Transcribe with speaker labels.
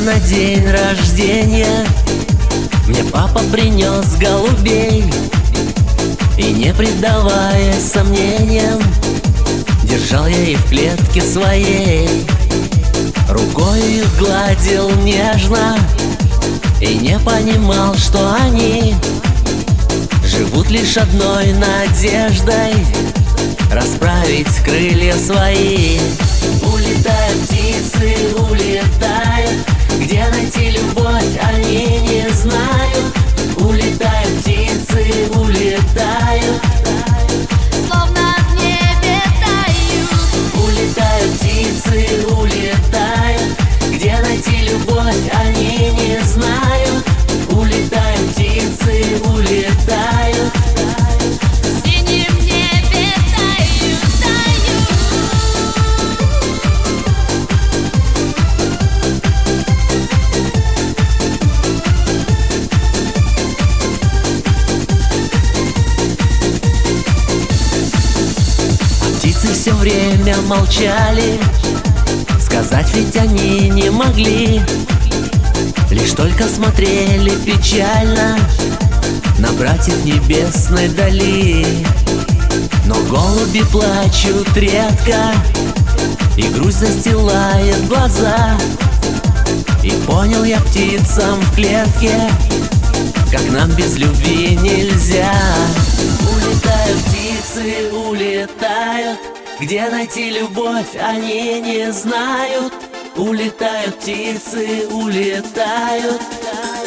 Speaker 1: на день рождения мне папа принес голубей, и не предавая сомнениям, держал я их в клетке своей. Рукой их гладил нежно и не понимал, что они живут лишь одной надеждой расправить крылья свои. Улетают птицы, улетают, где найти любовь они не знают. Улетают птицы, улетают,
Speaker 2: словно в небе тают.
Speaker 1: улетают птицы, улетают, где найти любовь они не знают. Улетают птицы, улетают,
Speaker 2: В синем небе тают, тают.
Speaker 1: птицы все время молчали, сказать ведь они не могли, лишь только смотрели печально на братьев небесной дали. Но голуби плачут редко, и грусть застилает глаза. И понял я птицам в клетке, как нам без любви нельзя. Улетают птицы, улетают, где найти любовь они не знают. Улетают птицы, улетают.